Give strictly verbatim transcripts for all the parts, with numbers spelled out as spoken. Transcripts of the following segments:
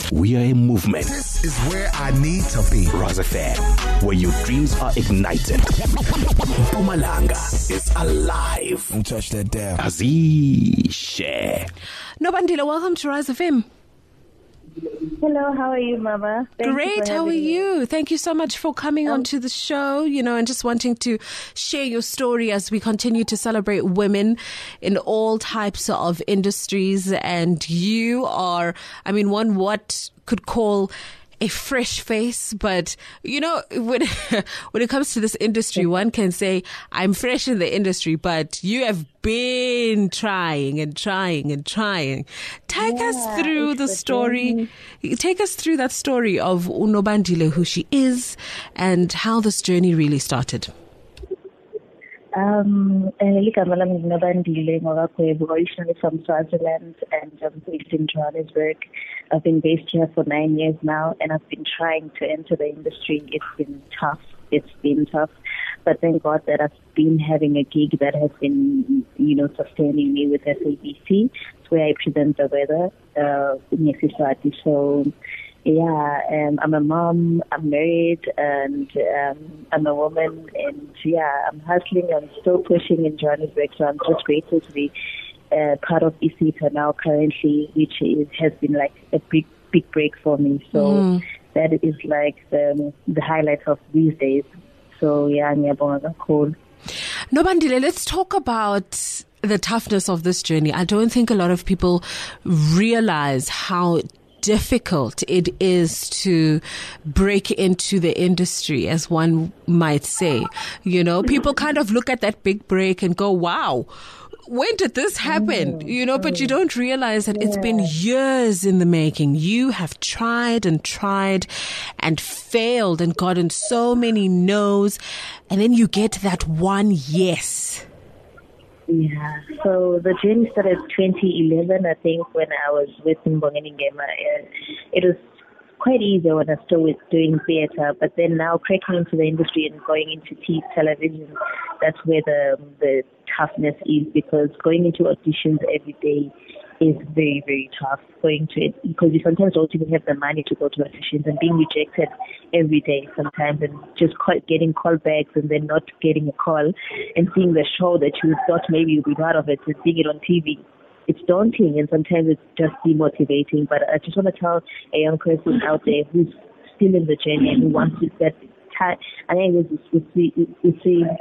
We are a movement. This is where I need to be. Rise F M, where your dreams are ignited. Mpumalanga is alive. Don't touch that down. Azishe. Nobandile, welcome to Rise F M. Hello, how are you, Mama? Thank Great, you how are me. you? Thank you so much for coming um, onto the show, you know, and just wanting to share your story as we continue to celebrate women in all types of industries. And you are, I mean, one what could call a fresh face, but you know, when when it comes to this industry, one can say I'm fresh in the industry, but you have been trying and trying and trying. Take yeah, us through the story. Journey. Take us through that story of Nobandile, who she is, and how this journey really started. Um, Ligama lami Nobandile Ngwakakhwebo, originally from Swaziland and I'm based in Johannesburg. I've been based here for nine years now, and I've been trying to enter the industry. It's been tough. It's been tough, but thank God that I've been having a gig that has been, you know, sustaining me with S A B C. It's where I present the weather, uh, in Yesiswati. So. Yeah, um, I'm a mom, I'm married, and um, I'm a woman, and yeah, I'm hustling, I'm still pushing in Johannesburg, so I'm just grateful to be uh, part of ISITA now currently, which is, has been like a big, big break for me. So mm. that is like the, the highlight of these days. So yeah, ngiyabonga kakhulu. Nobandile, let's talk about the toughness of this journey. I don't think a lot of people realize how difficult it is to break into the industry, as one might say. You know, people kind of look at that big break and go, wow, when did this happen? You know, but you don't realize that it's been years in the making. You have tried and tried and failed and gotten so many no's, and then you get that one yes. Yeah, so the journey started twenty eleven, I think, when I was with Mbongeni Ngema. Uh, it was quite easy when I was still with doing theatre, but then now cracking into the industry and going into T V television, that's where the the toughness is, because going into auditions every day is very, very tough. Going to it because you sometimes don't even have the money to go to auditions, and being rejected every day sometimes, and just call, getting callbacks and then not getting a call, and seeing the show that you thought maybe you'd be part of it and seeing it on T V. It's daunting, and sometimes it's just demotivating. But I just want to tell a young person out there who's still in the journey and who wants to that time. I think it's it's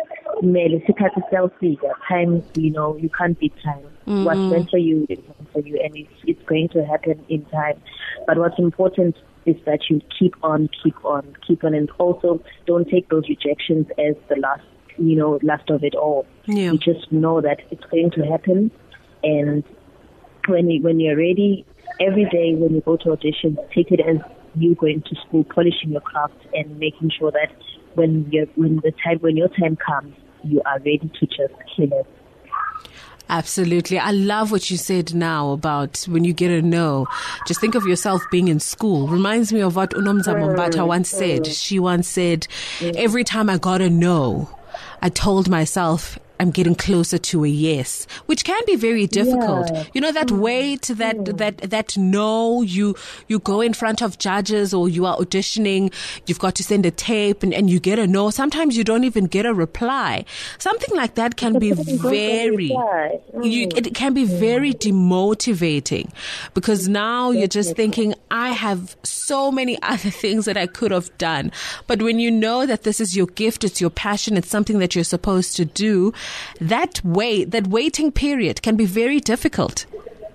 it's time, you know, you can't beat time. Mm-hmm. What's meant for you is meant for you, and it's, it's going to happen in time. But what's important is that you keep on, keep on, keep on, and also don't take those rejections as the last, you know, last of it all. Yeah. You just know that it's going to happen, and when you, when you're ready, every day when you go to auditions, take it as you going to school, polishing your craft, and making sure that when you when the time when your time comes, you are ready to just kill it. Absolutely. I love what you said now about when you get a no. Just think of yourself being in school. Reminds me of what Unomza Mombata once said. She once said, every time I got a no, I told myself, I'm getting closer to a yes, which can be very difficult. Yeah. You know, that wait, that, mm. that, that no, you, you go in front of judges or you are auditioning, you've got to send a tape and, and you get a no. Sometimes you don't even get a reply. Something like that can be very, mm. you, it can be very demotivating, because now you're just thinking, I have so many other things that I could have done. But when you know that this is your gift, it's your passion, it's something that you're supposed to do, that wait, that waiting period can be very difficult.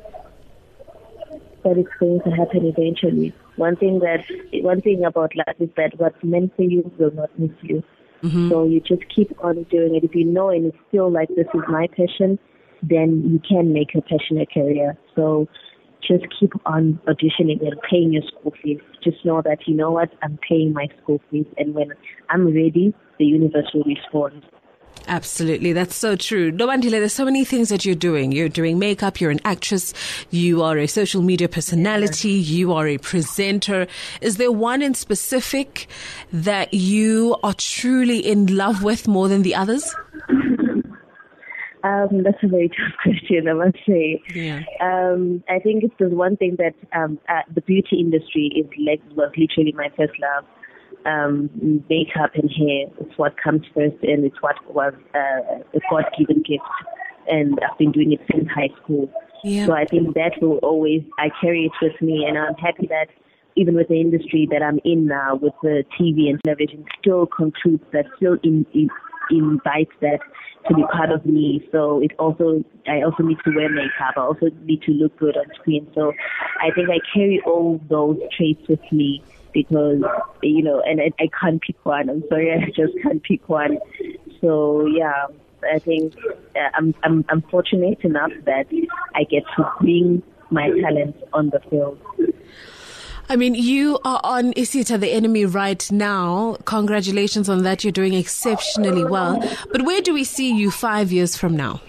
But it's going to happen eventually. One thing that, one thing about life is that what's meant for you will not miss you. Mm-hmm. So you just keep on doing it. If you know and it's still like, this is my passion, then you can make a passion a career. So just keep on auditioning and paying your school fees. Just know that, you know what, I'm paying my school fees, and when I'm ready, the universe will respond. Absolutely. That's so true. Nobandile, there's so many things that you're doing. You're doing makeup, you're an actress, you are a social media personality, you are a presenter. Is there one in specific that you are truly in love with more than the others? Um, that's a very tough question, I must say. Yeah. Um, I think it's the one thing that um, uh, the beauty industry is like was literally my first love. Um, makeup and hair, it's what comes first, and it's what was uh, a God-given gift. And I've been doing it since high school. Yeah. So I think that will always, I carry it with me, and I'm happy that even with the industry that I'm in now, with the T V and television, still concludes that, still in, in, invites that to be part of me. So it also, I also need to wear makeup. I also need to look good on screen. So I think I carry all those traits with me because, you know, and I, I can't pick one. I'm sorry, I just can't pick one. So yeah, I think uh, I'm, I'm, I'm fortunate enough that I get to bring my talents on the field. I mean, you are on Isita, the Enemy right now. Congratulations on that. You're doing exceptionally well. But where do we see you five years from now?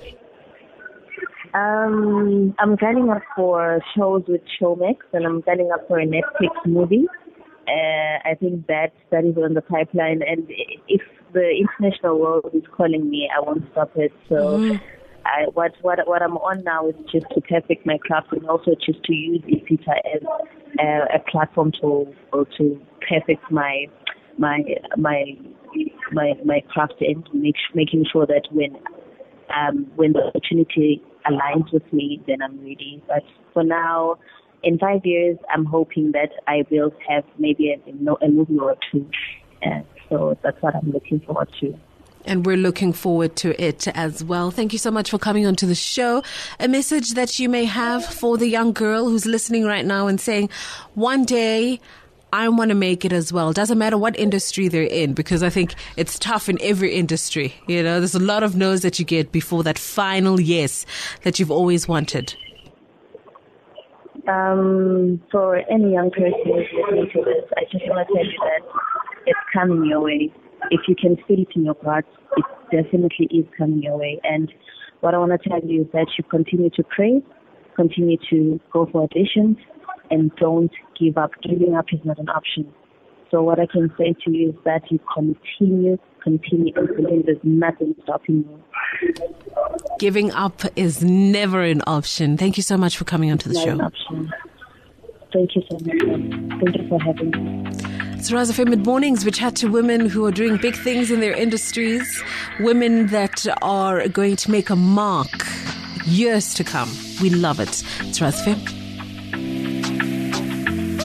Um, I'm signing up for shows with Showmax, and I'm signing up for a Netflix movie. Uh, I think that that is on the pipeline. And if the international world is calling me, I won't stop it. So mm-hmm. I, what, what, what I'm on now is just to perfect my craft, and also just to use Isita as Uh, a platform to to perfect my my my my my craft, and make, making sure that when um, when the opportunity aligns with me, then I'm ready. But for now, in five years, I'm hoping that I will have maybe a, a movie or two. Uh, so that's what I'm looking forward to. And we're looking forward to it as well. Thank you so much for coming onto the show. A message that you may have for the young girl who's listening right now and saying, one day I want to make it as well. Doesn't matter what industry they're in, because I think it's tough in every industry. You know, there's a lot of no's that you get before that final yes that you've always wanted. Um, for any young person who's listening to this, I just want to tell you that it's coming your way. If you can feel it in your heart, it definitely is coming your way. And what I want to tell you is that you continue to pray, continue to go for auditions, and don't give up. Giving up is not an option. So what I can say to you is that you continue, continue, and continue. There's nothing stopping you. Giving up is never an option. Thank you so much for coming onto the not show. An option. Thank you so much. Thank you for having me. It's Rise F M Mid Mornings. We chat to women who are doing big things in their industries, women that are going to make a mark years to come. We love it. It's Rise F M.